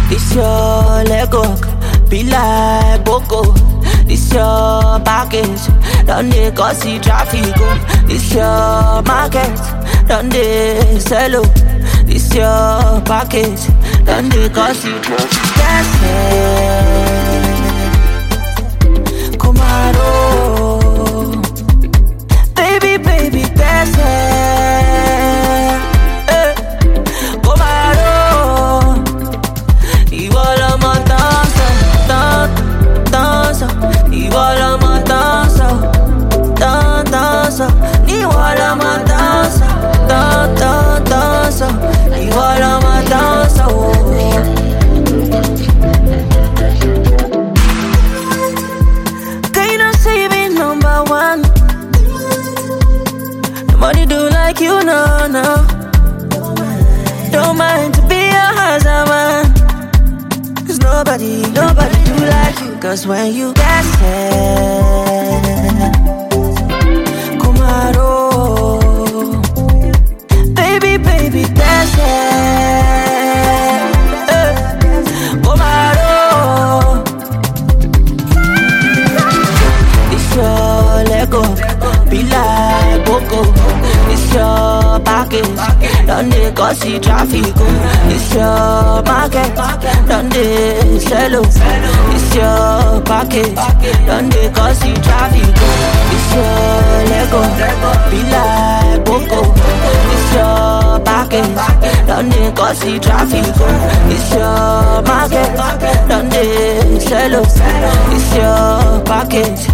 This your Lego, be like Boko. This your package, don't they cause the traffic? This your market, don't they sell it? This your package, don't they cause the traffic? That's it. Kumaro, baby, baby, that's it. Kumaro, igual a matanza, danza, igual a matanza, danza, igual a matanza, danza, igual a matanza. Can you say me number one? Nobody do like you, no, no. Don't mind to be a husband. Cause nobody do like you. Cause when you dance it, Kumaro, baby, baby, dance it, Kumaro. It's your Lego, be like Boko. It's your package, don't they cause the traffic? It's your market, don't they sell it? It's your package, don't they cause the traffic? It's your Lego, be like Boko. It's your package, don't they cause the traffic? It's your market, don't they sell it? It's your package,